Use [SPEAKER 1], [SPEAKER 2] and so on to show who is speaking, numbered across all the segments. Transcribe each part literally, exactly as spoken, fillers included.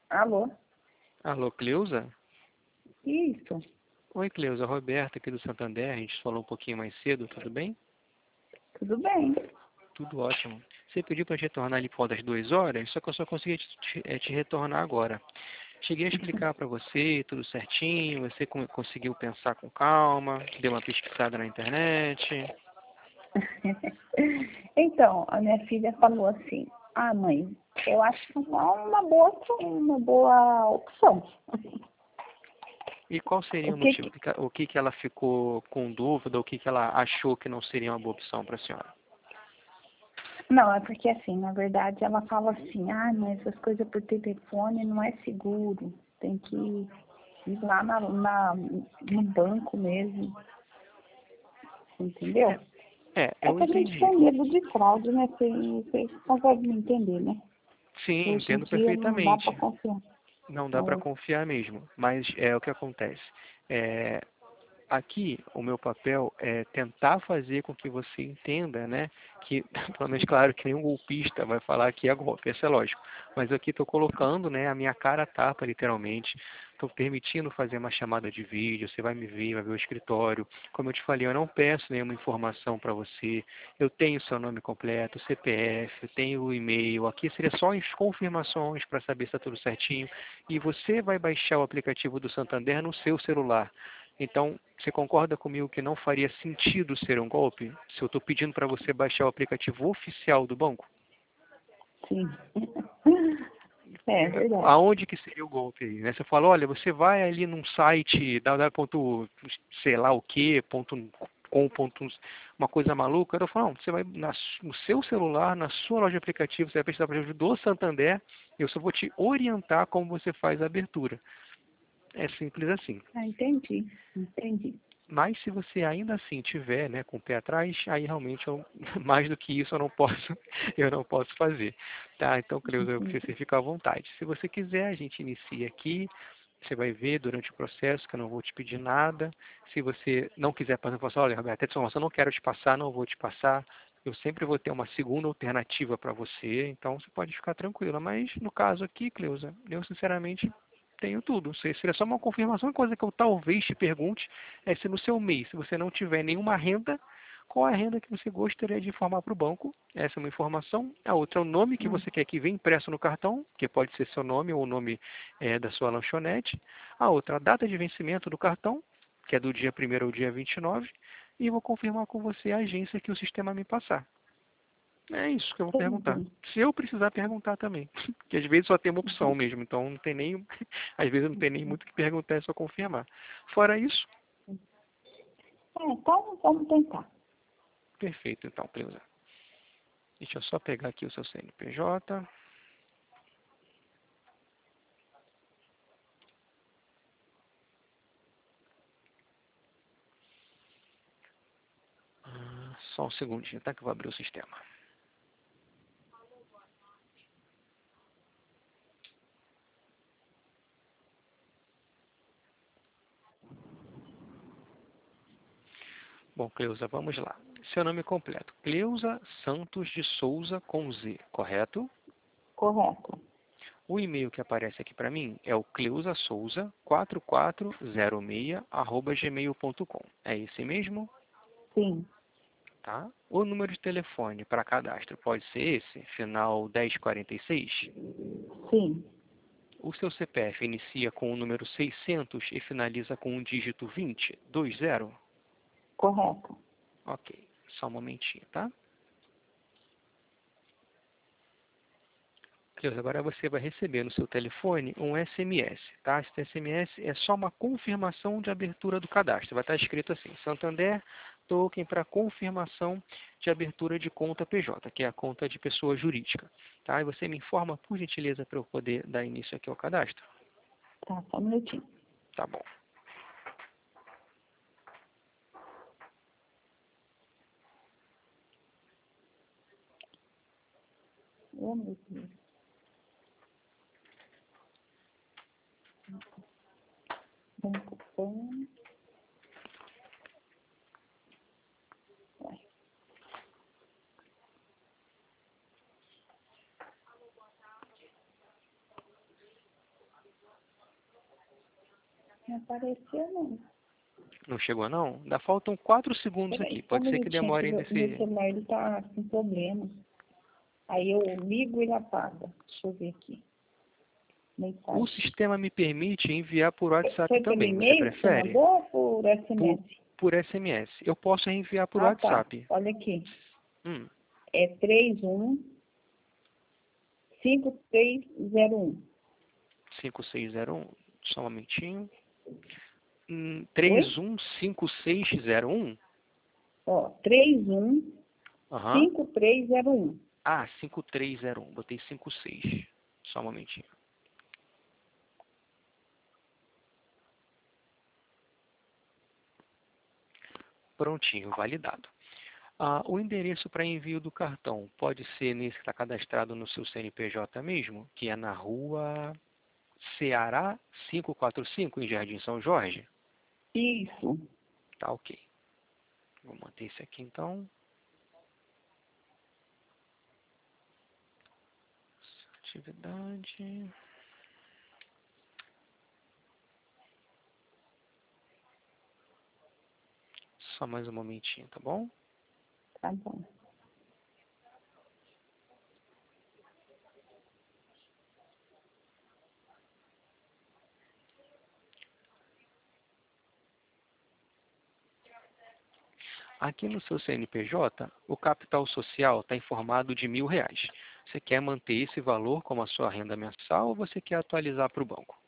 [SPEAKER 1] Alô?
[SPEAKER 2] Alô, Cleusa?
[SPEAKER 1] Isso.
[SPEAKER 2] Oi, Cleusa, Roberta aqui do Santander, a gente falou um pouquinho mais cedo, tudo bem?
[SPEAKER 1] Tudo bem.
[SPEAKER 2] Tudo ótimo. Você pediu para retornar ali por volta das duas horas, só que eu só consegui te, te- eh, te retornar agora. Cheguei a explicar para você tudo certinho, você con- conseguiu pensar com calma, deu uma pesquisada na internet.
[SPEAKER 1] Então, a minha filha falou assim, ah, mãe, eu acho que não é uma boa, uma boa opção.
[SPEAKER 2] E qual seria
[SPEAKER 1] O
[SPEAKER 2] o
[SPEAKER 1] que
[SPEAKER 2] motivo?
[SPEAKER 1] que...
[SPEAKER 2] O que, que o que que ela ficou com dúvida, o que que ela achou que não seria uma boa opção para a senhora?
[SPEAKER 1] Não, é porque assim, na verdade, ela fala assim, ah, mas essas coisas por telefone não é seguro. Tem que ir lá na, na, no banco mesmo, entendeu?
[SPEAKER 2] É,
[SPEAKER 1] É
[SPEAKER 2] eu
[SPEAKER 1] que a gente
[SPEAKER 2] entendi.
[SPEAKER 1] tem medo de fraude, né? Você, você consegue me entender, né?
[SPEAKER 2] Sim,
[SPEAKER 1] Hoje em
[SPEAKER 2] entendo
[SPEAKER 1] dia não dá para
[SPEAKER 2] perfeitamente.
[SPEAKER 1] confiar.
[SPEAKER 2] Não dá para
[SPEAKER 1] É,
[SPEAKER 2] confiar mesmo, mas é o que acontece. É, aqui, o meu papel é tentar fazer com que você entenda, né, que, pelo menos, claro, que nenhum golpista vai falar que é golpe, isso é lógico, mas aqui estou colocando, né, a minha cara a tapa, literalmente, estou permitindo fazer uma chamada de vídeo, você vai me ver, vai ver o escritório, como eu te falei, eu não peço nenhuma informação para você, eu tenho seu nome completo, C P F, eu tenho o e-mail, aqui seria só as confirmações para saber se está tudo certinho, e você vai baixar o aplicativo do Santander no seu celular. Então, você concorda comigo que não faria sentido ser um golpe se eu estou pedindo para você baixar o aplicativo oficial do banco?
[SPEAKER 1] sim. É verdade.
[SPEAKER 2] Aonde que seria o golpe aí, né? Você fala, olha, você vai ali num site www. sei lá o que, ponto com, ponto, uma coisa maluca. Eu falo, não, você vai na, no seu celular, na sua loja de aplicativos, você vai precisar, por exemplo, do Santander, eu só vou te orientar como você faz a abertura. É simples assim.
[SPEAKER 1] Ah, entendi, entendi.
[SPEAKER 2] Mas se você ainda assim tiver, né, com o pé atrás, aí realmente eu, mais do que isso eu não posso, eu não posso fazer, tá? Então, Cleusa, você
[SPEAKER 1] Entendi.
[SPEAKER 2] fica à vontade. Se você quiser, a gente inicia aqui. Você vai ver durante o processo que eu não vou te pedir nada. Se você não quiser passar, você fala, olha, Roberto, essa informação eu não quero te passar, não vou te passar. Eu sempre vou ter uma segunda alternativa para você, então você pode ficar tranquila. Mas no caso aqui, Cleusa, eu sinceramente tenho tudo. Se- Seria só uma confirmação. Uma coisa que eu talvez te pergunte é se no seu mês, se você não tiver nenhuma renda, qual é a renda que você gostaria de informar para o banco? Essa é uma informação. A outra é o nome que
[SPEAKER 1] Hum,
[SPEAKER 2] você quer que venha impresso no cartão, que pode ser seu nome ou o nome eh, da sua lanchonete. A outra, a data de vencimento do cartão, que é do dia primeiro ao dia vinte e nove. E vou confirmar com você a agência que o sistema me passar. É isso que eu vou perguntar.
[SPEAKER 1] entendi.
[SPEAKER 2] Se eu precisar perguntar também. Porque às vezes só tem uma opção mesmo, então não tem nem. Às vezes não tem nem muito o que perguntar, é só confirmar. Fora isso,
[SPEAKER 1] É, então vamos tentar.
[SPEAKER 2] perfeito então, Cleusa. Deixa eu só pegar aqui o seu C N P J. Ah, só um segundinho, tá? Que eu vou abrir o sistema. Bom, Cleusa, vamos lá. Seu nome completo. Cleusa Santos de Souza com Z, correto?
[SPEAKER 1] Correto.
[SPEAKER 2] O e-mail que aparece aqui para mim é o cleusasouza quatro quatro zero seis arroba gmail ponto com. É esse mesmo?
[SPEAKER 1] Sim,
[SPEAKER 2] Tá? O número de telefone para cadastro pode ser esse, final dez quarenta e seis.
[SPEAKER 1] sim,
[SPEAKER 2] O seu C P F inicia com o número seiscentos e finaliza com o dígito vinte, dois zero.
[SPEAKER 1] correto.
[SPEAKER 2] Ok, só um momentinho, tá? Cleusa, agora você vai receber no seu telefone um S M S, tá? Esse S M S é só uma confirmação de abertura do cadastro. Vai estar escrito assim, Santander Token para confirmação de abertura de conta P J, que é a conta de pessoa jurídica, tá? E você me informa, por gentileza, para eu poder dar início aqui ao cadastro?
[SPEAKER 1] Tá, só um minutinho.
[SPEAKER 2] Tá bom.
[SPEAKER 1] Oh, meu Deus. Banco Pan. Ué, Não apareceu, não.
[SPEAKER 2] Não chegou, não? Ainda faltam quatro segundos
[SPEAKER 1] Peraí,
[SPEAKER 2] aqui.
[SPEAKER 1] só um
[SPEAKER 2] Pode ser que
[SPEAKER 1] minutinho, que
[SPEAKER 2] demore
[SPEAKER 1] meu,
[SPEAKER 2] nesse...
[SPEAKER 1] meu celular ele tá com problema. Aí eu ligo e ele apaga. Deixa eu ver aqui.
[SPEAKER 2] O
[SPEAKER 1] Mensagem.
[SPEAKER 2] sistema me permite enviar por WhatsApp
[SPEAKER 1] Foi pelo
[SPEAKER 2] também. Você
[SPEAKER 1] e-mail que você
[SPEAKER 2] prefere?
[SPEAKER 1] mandou ou por S M
[SPEAKER 2] Por,
[SPEAKER 1] S?
[SPEAKER 2] por S M S. Eu posso enviar por
[SPEAKER 1] Ah, tá.
[SPEAKER 2] WhatsApp.
[SPEAKER 1] Olha aqui.
[SPEAKER 2] Hum,
[SPEAKER 1] É três um cinco três zero um.
[SPEAKER 2] cinco seis zero um. Só um momentinho. Hum,
[SPEAKER 1] Oi?
[SPEAKER 2] três um cinco seis zero um?
[SPEAKER 1] Ó, três um
[SPEAKER 2] Aham.
[SPEAKER 1] cinco três zero um.
[SPEAKER 2] Ah, cinco três zero um. Botei cinco seis. Só um momentinho. Prontinho, validado. Ah, o endereço para envio do cartão pode ser nesse que está cadastrado no seu C N P J mesmo, que é na rua Ceará quinhentos e quarenta e cinco, em Jardim São Jorge?
[SPEAKER 1] Isso.
[SPEAKER 2] Tá ok. Vou manter esse aqui então. Atividade. Só mais um momentinho, tá bom?
[SPEAKER 1] Tá bom.
[SPEAKER 2] Aqui no seu C N P J, o capital social está informado de mil reais. Você quer manter esse valor como a sua renda mensal ou você quer atualizar para o banco?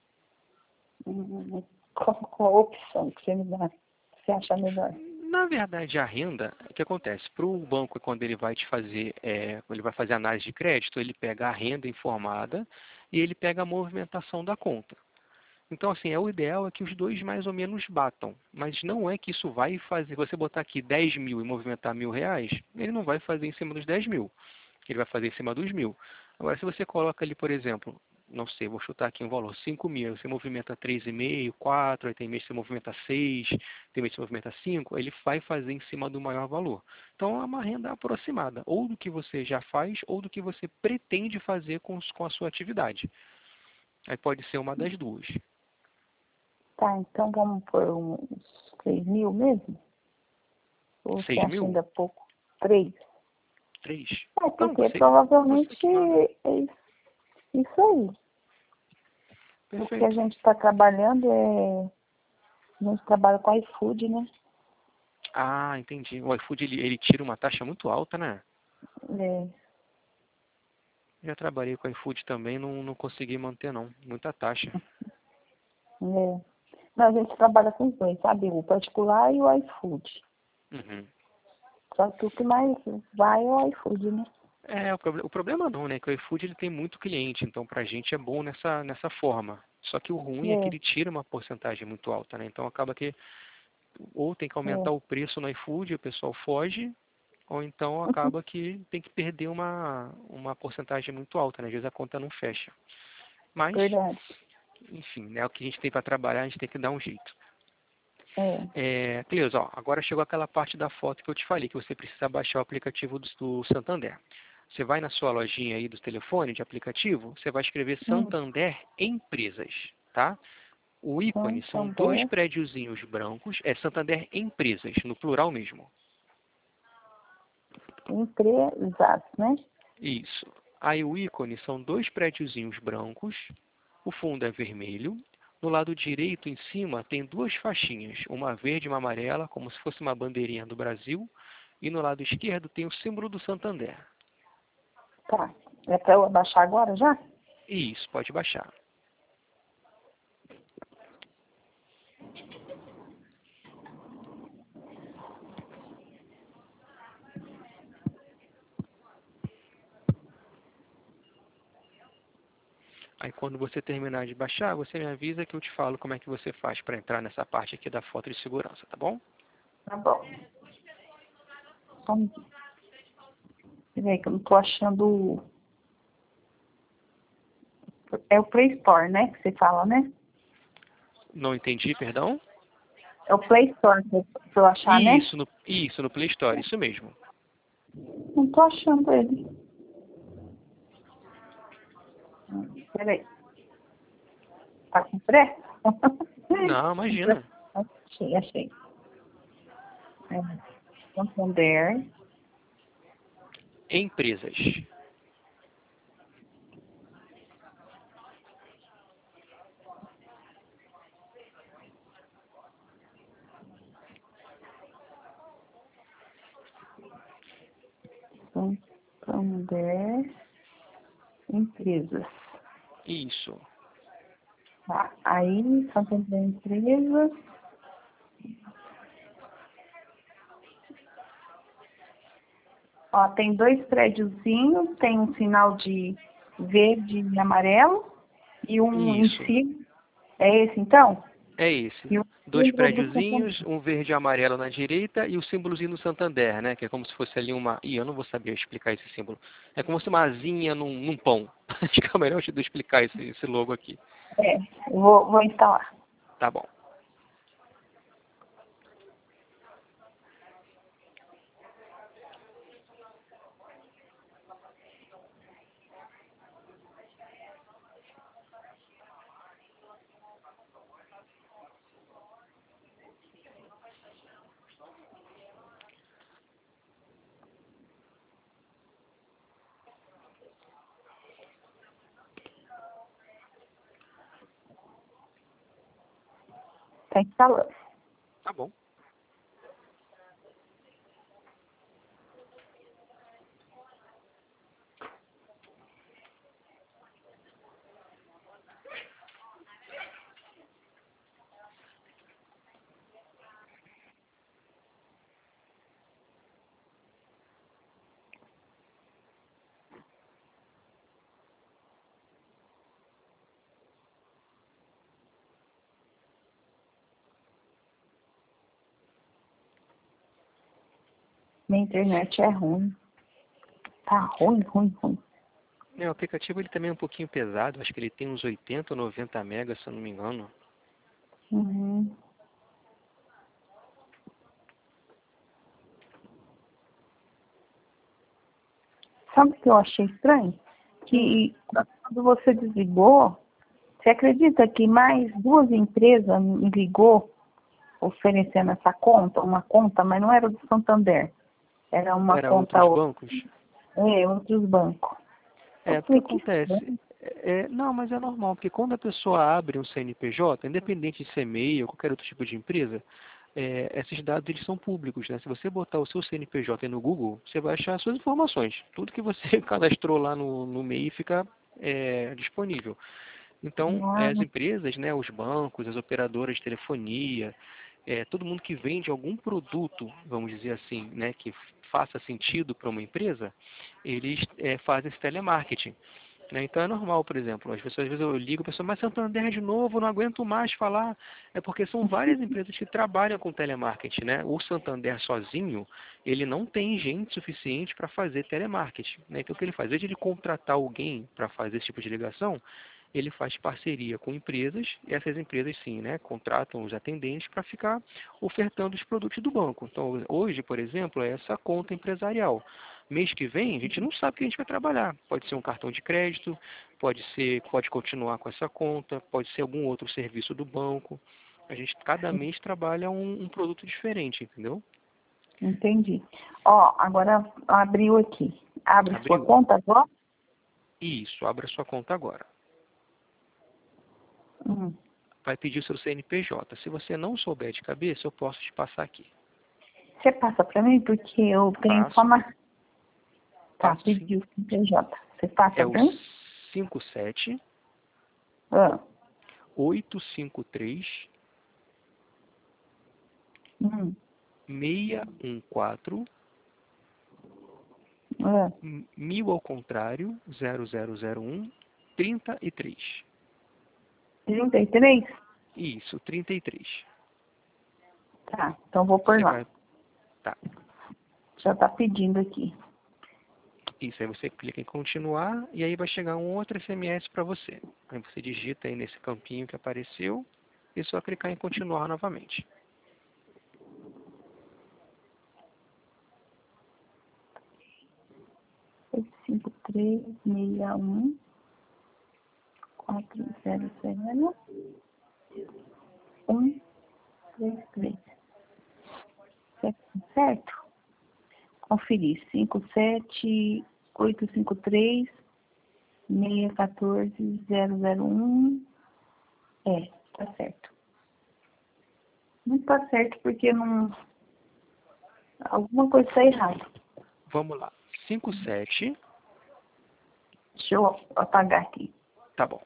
[SPEAKER 1] Hum, Qual, qual a opção que você me dá? Você acha melhor?
[SPEAKER 2] Na verdade, a renda, o que acontece? Para o banco, quando ele vai te fazer, é, ele vai fazer análise de crédito, ele pega a renda informada e ele pega a movimentação da conta. Então, assim, é o ideal é que os dois mais ou menos batam. Mas não é que isso vai fazer, você botar aqui dez mil e movimentar mil reais, ele não vai fazer em cima dos dez mil. Ele vai fazer em cima dos mil. Agora, se você coloca ali, por exemplo, não sei, vou chutar aqui um valor, cinco mil, você movimenta três vírgula cinco, quatro, aí tem mês que você movimenta seis, tem mês que você movimenta cinco, ele vai fazer em cima do maior valor. Então, é uma renda aproximada, ou do que você já faz, ou do que você pretende fazer com, com a sua atividade. Aí pode ser uma das duas.
[SPEAKER 1] Tá, então vamos por uns três mil mesmo? Ou você
[SPEAKER 2] seis
[SPEAKER 1] acha
[SPEAKER 2] mil?
[SPEAKER 1] ainda pouco? Três?
[SPEAKER 2] Três?
[SPEAKER 1] É,
[SPEAKER 2] Não,
[SPEAKER 1] porque
[SPEAKER 2] você, você
[SPEAKER 1] provavelmente
[SPEAKER 2] que manda.
[SPEAKER 1] é isso isso aí. O que a
[SPEAKER 2] Perfeito.
[SPEAKER 1] gente está trabalhando é... A gente trabalha com iFood, né?
[SPEAKER 2] Ah, entendi. O iFood, ele, ele tira uma taxa muito alta, né?
[SPEAKER 1] É,
[SPEAKER 2] Já trabalhei com iFood também, não, não consegui manter, não. Muita taxa.
[SPEAKER 1] é. Não, a gente trabalha com os dois, sabe? O particular e o iFood.
[SPEAKER 2] Uhum.
[SPEAKER 1] Só que o que mais vai é o iFood, né?
[SPEAKER 2] É, o, proble- o problema não, né? Que o iFood ele tem muito cliente, então pra gente é bom nessa, nessa forma. Só que o ruim é que
[SPEAKER 1] É,
[SPEAKER 2] ele tira uma porcentagem muito alta, né? Então acaba que ou tem que aumentar
[SPEAKER 1] é.
[SPEAKER 2] o preço no iFood e o pessoal foge, ou então acaba que tem que perder uma, uma porcentagem muito alta, né? Às vezes a conta não fecha. Mas,
[SPEAKER 1] Verdade.
[SPEAKER 2] enfim, né? O que a gente tem para trabalhar, a gente tem que dar um jeito.
[SPEAKER 1] É.
[SPEAKER 2] É, Cleusa, ó, agora chegou aquela parte da foto que eu te falei, que você precisa baixar o aplicativo do, do Santander. Você vai na sua lojinha aí do telefone de aplicativo, você vai escrever
[SPEAKER 1] Hum,
[SPEAKER 2] Santander Empresas, tá? O ícone são dois
[SPEAKER 1] Santander.
[SPEAKER 2] prédiozinhos brancos, é Santander Empresas, no plural mesmo.
[SPEAKER 1] Empresas, né?
[SPEAKER 2] Isso. Aí o ícone são dois prédiozinhos brancos, o fundo é vermelho. No lado direito, em cima, tem duas faixinhas, uma verde e uma amarela, como se fosse uma bandeirinha do Brasil. E no lado esquerdo tem o símbolo do Santander.
[SPEAKER 1] Tá. É para eu abaixar agora já?
[SPEAKER 2] Isso, pode baixar. Aí quando você terminar de baixar, você me avisa que eu te falo como é que você faz para entrar nessa parte aqui da foto de segurança, tá bom?
[SPEAKER 1] Tá bom. Só um... Peraí, que eu não tô achando... o- É o Play Store, né? Que você fala, né?
[SPEAKER 2] Não entendi, perdão?
[SPEAKER 1] É o Play Store que eu, pra eu achar, né?
[SPEAKER 2] Isso, no, isso, no Play Store, isso mesmo.
[SPEAKER 1] Não tô achando ele. Hum, Peraí. Tá com pressa?
[SPEAKER 2] Não, imagina.
[SPEAKER 1] Achei, achei. É, Santander.
[SPEAKER 2] Empresas.
[SPEAKER 1] Santander. Empresas.
[SPEAKER 2] Isso.
[SPEAKER 1] Tá. Aí, Santander Empresas. Ó, tem dois prédiozinhos, tem um sinal de verde e amarelo e um em
[SPEAKER 2] Isso.
[SPEAKER 1] cima. É esse então?
[SPEAKER 2] É esse.
[SPEAKER 1] E o
[SPEAKER 2] Dois
[SPEAKER 1] símbolo do
[SPEAKER 2] prédiozinhos,
[SPEAKER 1] Santander.
[SPEAKER 2] um verde e amarelo na direita e o símbolozinho do Santander, né? Que é como se fosse ali uma... Ih, eu não vou saber explicar esse símbolo. É como se uma asinha num, num pão. Acho que é o melhor jeito de explicar esse, esse logo aqui.
[SPEAKER 1] É, eu vou, vou instalar.
[SPEAKER 2] Tá bom.
[SPEAKER 1] Tá instalando.
[SPEAKER 2] Tá bom.
[SPEAKER 1] Minha internet é ruim. Tá ruim, ruim, ruim.
[SPEAKER 2] É, o aplicativo ele também é um pouquinho pesado. Acho que ele tem uns oitenta ou noventa megas, se eu não me engano.
[SPEAKER 1] Uhum. Sabe o que eu achei estranho?
[SPEAKER 2] Hum,
[SPEAKER 1] Que quando você desligou, você acredita que mais duas empresas me ligou oferecendo essa conta, uma conta, mas não era do Santander. Era uma
[SPEAKER 2] Era
[SPEAKER 1] conta
[SPEAKER 2] outros
[SPEAKER 1] outra.
[SPEAKER 2] bancos?
[SPEAKER 1] É, outros bancos. Eu
[SPEAKER 2] É, porque
[SPEAKER 1] falei, que
[SPEAKER 2] acontece.
[SPEAKER 1] estranho.
[SPEAKER 2] É, é, não, mas é normal, porque quando a pessoa abre um C N P J, independente de ser M E I ou qualquer outro tipo de empresa, é, esses dados eles são públicos, né? Se você botar o seu C N P J aí no Google, você vai achar as suas informações. Tudo que você cadastrou lá no, no M E I fica é, disponível. Então, é,
[SPEAKER 1] Ah,
[SPEAKER 2] as empresas, né, os bancos, as operadoras de telefonia, é, todo mundo que vende algum produto, vamos dizer assim, né, que faça sentido para uma empresa, eles é, fazem esse telemarketing. Né? Então é normal, por exemplo, as pessoas às vezes eu ligo, a pessoa, mas Santander de novo, não aguento mais falar. É porque são várias empresas que trabalham com telemarketing, né? O Santander sozinho, ele não tem gente suficiente para fazer telemarketing. Né? Então o que ele faz? Ao invés de ele contratar alguém para fazer esse tipo de ligação, ele faz parceria com empresas, e essas empresas sim, né, contratam os atendentes para ficar ofertando os produtos do banco. Então, hoje, por exemplo, é essa conta empresarial. Mês que vem, a gente não sabe o que a gente vai trabalhar. Pode ser um cartão de crédito, pode ser, pode continuar com essa conta, pode ser algum outro serviço do banco. A gente, cada mês, trabalha um, um produto diferente, entendeu?
[SPEAKER 1] entendi. Ó, agora abriu aqui. Abre sua
[SPEAKER 2] Abriu?
[SPEAKER 1] conta agora?
[SPEAKER 2] Isso, abra sua conta agora.
[SPEAKER 1] Hum.
[SPEAKER 2] Vai pedir o seu C N P J. Se você não souber de cabeça, eu posso te passar aqui.
[SPEAKER 1] Você passa para mim porque eu tenho
[SPEAKER 2] Passo,
[SPEAKER 1] informação. Tá,
[SPEAKER 2] passo sim.
[SPEAKER 1] pediu o P J. Você passa
[SPEAKER 2] É o
[SPEAKER 1] para mim?
[SPEAKER 2] cinco sete
[SPEAKER 1] Ah.
[SPEAKER 2] oito cinco três
[SPEAKER 1] Hum.
[SPEAKER 2] seis um quatro
[SPEAKER 1] Ah.
[SPEAKER 2] mil ao contrário zero zero zero um trinta e três.
[SPEAKER 1] trinta e três?
[SPEAKER 2] Isso, trinta e três.
[SPEAKER 1] Tá, então vou por
[SPEAKER 2] Você
[SPEAKER 1] lá.
[SPEAKER 2] vai, tá.
[SPEAKER 1] Já tá pedindo aqui.
[SPEAKER 2] Isso, aí você clica em continuar e aí vai chegar um outro S M S para você. Aí você digita aí nesse campinho que apareceu e só clicar em continuar novamente.
[SPEAKER 1] cinco três seis um quatro zero zero um, três, três. Certo? Conferir. cinco sete oito cinco três seis um quatro zero zero um. É, tá certo. Não tá certo porque não... alguma coisa está errada.
[SPEAKER 2] Vamos lá. cinco sete.
[SPEAKER 1] Deixa eu apagar aqui.
[SPEAKER 2] Tá bom.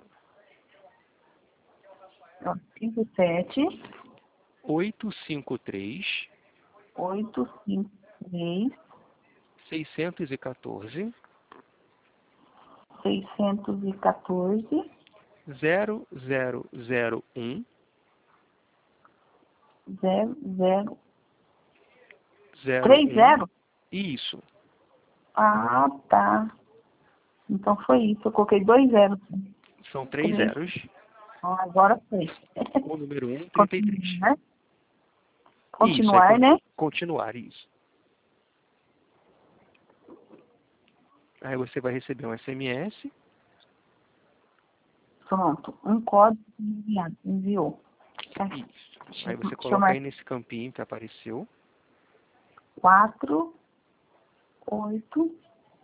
[SPEAKER 1] Ó, cinco sete
[SPEAKER 2] oito cinco três
[SPEAKER 1] oito cinco três
[SPEAKER 2] seiscentos e quatorze
[SPEAKER 1] seiscentos e quatorze
[SPEAKER 2] zero zero zero um
[SPEAKER 1] zero zero
[SPEAKER 2] zero
[SPEAKER 1] três
[SPEAKER 2] um.
[SPEAKER 1] zero.
[SPEAKER 2] Isso.
[SPEAKER 1] Ah, tá. Então foi isso. Eu coloquei dois zeros.
[SPEAKER 2] São três
[SPEAKER 1] Três.
[SPEAKER 2] zeros.
[SPEAKER 1] Ah, agora foi.
[SPEAKER 2] O número um, trinta e três.
[SPEAKER 1] Continuar,
[SPEAKER 2] Isso, aí
[SPEAKER 1] Continuar,
[SPEAKER 2] con-
[SPEAKER 1] né?
[SPEAKER 2] continuar, isso. Aí você vai receber um S M S.
[SPEAKER 1] Pronto. Um código enviado. Enviou. Tá.
[SPEAKER 2] Isso.
[SPEAKER 1] Deixa,
[SPEAKER 2] Aí
[SPEAKER 1] eu-
[SPEAKER 2] você
[SPEAKER 1] deixa eu
[SPEAKER 2] coloca aí
[SPEAKER 1] marcar.
[SPEAKER 2] nesse campinho que apareceu.
[SPEAKER 1] Quatro, oito.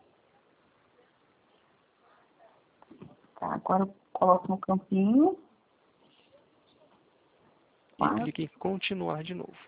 [SPEAKER 1] Tá, agora eu coloco no campinho.
[SPEAKER 2] E
[SPEAKER 1] Quatro.
[SPEAKER 2] clique em continuar de novo.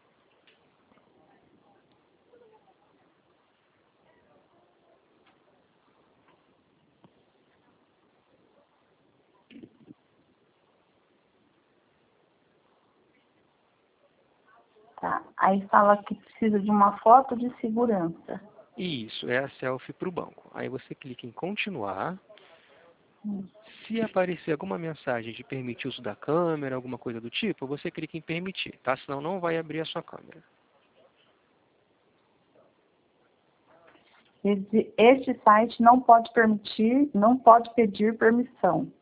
[SPEAKER 1] Tá. Aí fala que precisa de uma foto de segurança.
[SPEAKER 2] Isso, é a selfie para o banco. Aí você clica em continuar.
[SPEAKER 1] Hum.
[SPEAKER 2] Se aparecer alguma mensagem de permitir o uso da câmera, alguma coisa do tipo, você clica em permitir, tá? Senão não vai abrir a sua câmera.
[SPEAKER 1] Esse, este site não pode permitir, não pode pedir permissão.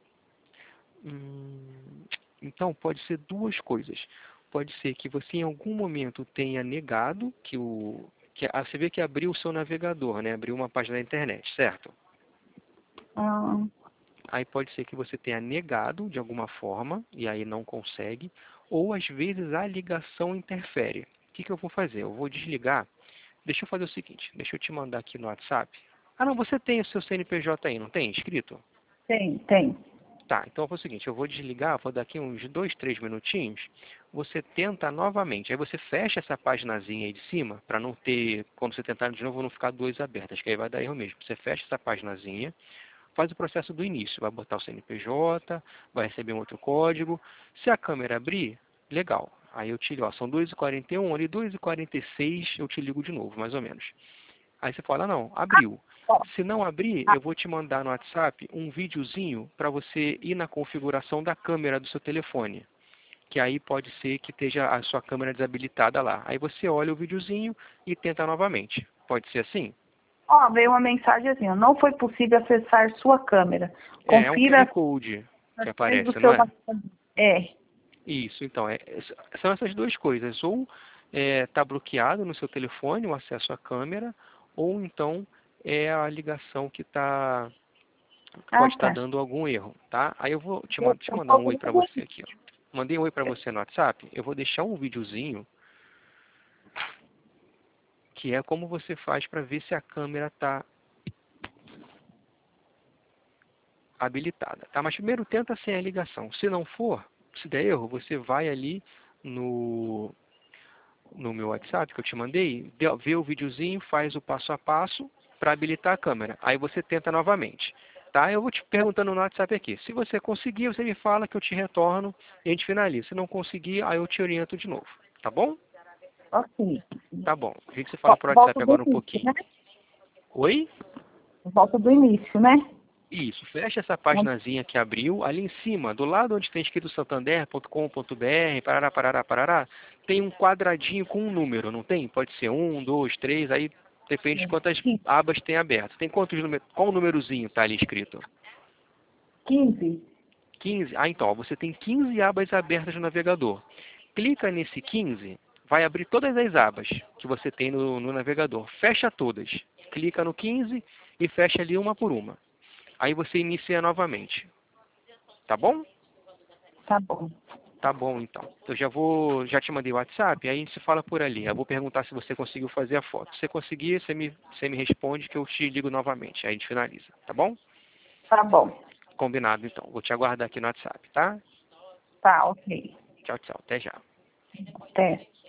[SPEAKER 2] Hum, então, pode ser duas coisas. Pode ser que você em algum momento tenha negado que o... Que, ah, você vê que abriu o seu navegador, né? Abriu uma página da internet, certo?
[SPEAKER 1] Ah,
[SPEAKER 2] Aí pode ser que você tenha negado de alguma forma, e aí não consegue, ou às vezes a ligação interfere. O que, que eu vou fazer? Eu vou desligar. Deixa eu fazer o seguinte, deixa eu te mandar aqui no WhatsApp. Ah não, você tem o seu C N P J aí, não tem escrito?
[SPEAKER 1] tem, tem.
[SPEAKER 2] Tá, então eu vou fazer o seguinte, eu vou desligar, vou dar aqui uns dois, três minutinhos, você tenta novamente, aí você fecha essa paginazinha aí de cima, para não ter, quando você tentar de novo, não ficar duas abertas, que aí vai dar erro mesmo. Você fecha essa paginazinha, faz o processo do início, vai botar o C N P J, vai receber um outro código. Se a câmera abrir, legal. Aí eu te ligo, ó, são duas e quarenta e um, ali duas e quarenta e seis eu te ligo de novo, mais ou menos. Aí você fala, não, abriu.
[SPEAKER 1] Ó,
[SPEAKER 2] Se não abrir,
[SPEAKER 1] ah,
[SPEAKER 2] eu vou te mandar no WhatsApp um videozinho para você ir na configuração da câmera do seu telefone. Que aí pode ser que esteja a sua câmera desabilitada lá. Aí você olha o videozinho e tenta novamente. Pode ser assim?
[SPEAKER 1] ó, veio uma mensagem assim, ó, não foi possível acessar sua câmera.
[SPEAKER 2] É, é um Q R
[SPEAKER 1] Confira
[SPEAKER 2] Code
[SPEAKER 1] as
[SPEAKER 2] que
[SPEAKER 1] ações do
[SPEAKER 2] aparece, não
[SPEAKER 1] seu
[SPEAKER 2] é?
[SPEAKER 1] navegador. É,
[SPEAKER 2] Isso, então, é, são essas duas coisas. Ou está bloqueado no seu telefone o acesso à câmera, ou então é a ligação que tá,
[SPEAKER 1] ah,
[SPEAKER 2] pode estar
[SPEAKER 1] tá.
[SPEAKER 2] dando algum erro, tá? Aí eu vou te,
[SPEAKER 1] Eu,
[SPEAKER 2] man- deixa eu
[SPEAKER 1] eu
[SPEAKER 2] mandar um oi
[SPEAKER 1] coloquei
[SPEAKER 2] para
[SPEAKER 1] no
[SPEAKER 2] você aqui, ó. Mandei um oi para você no WhatsApp, eu vou deixar um videozinho que é como você faz para ver se a câmera está habilitada, tá? Mas primeiro tenta sem a ligação. Se não for, se der erro, você vai ali no no meu WhatsApp que eu te mandei, vê o videozinho, faz o passo a passo para habilitar a câmera. Aí você tenta novamente. Tá? Eu vou te perguntando no WhatsApp aqui. Se você conseguir, você me fala que eu te retorno e a gente finaliza. Se não conseguir, aí eu te oriento de novo. Tá bom?
[SPEAKER 1] Ok.
[SPEAKER 2] Tá bom. A gente se fala
[SPEAKER 1] Vo-
[SPEAKER 2] por
[SPEAKER 1] Volta
[SPEAKER 2] WhatsApp
[SPEAKER 1] do
[SPEAKER 2] agora um
[SPEAKER 1] início,
[SPEAKER 2] pouquinho.
[SPEAKER 1] né?
[SPEAKER 2] Oi?
[SPEAKER 1] Volta do início, né?
[SPEAKER 2] Isso, fecha essa paginazinha que abriu, ali em cima, do lado onde tem escrito santander ponto com ponto br, parará, parará, parará, tem um quadradinho com um número, não tem? Pode ser um, dois, três, aí depende de quantas
[SPEAKER 1] Sim.
[SPEAKER 2] abas tem aberto. Tem quantos números? Qual númerozinho está ali escrito?
[SPEAKER 1] quinze.
[SPEAKER 2] quinze? Ah, então, ó, você tem quinze abas abertas no navegador. Clica nesse quinze, vai abrir todas as abas que você tem no, no navegador. Fecha todas. Clica no quinze e fecha ali uma por uma. Aí você inicia novamente. Tá bom?
[SPEAKER 1] Tá bom.
[SPEAKER 2] Tá bom, então. Eu já vou, já te mandei o WhatsApp, aí a gente se fala por ali. Eu vou perguntar se você conseguiu fazer a foto. Se você conseguir, você me, você me responde que eu te ligo novamente. Aí a gente finaliza, tá bom?
[SPEAKER 1] Tá bom.
[SPEAKER 2] Combinado, então. Vou te aguardar aqui no WhatsApp, tá?
[SPEAKER 1] Tá, ok.
[SPEAKER 2] Tchau, tchau. Até já.
[SPEAKER 1] Até.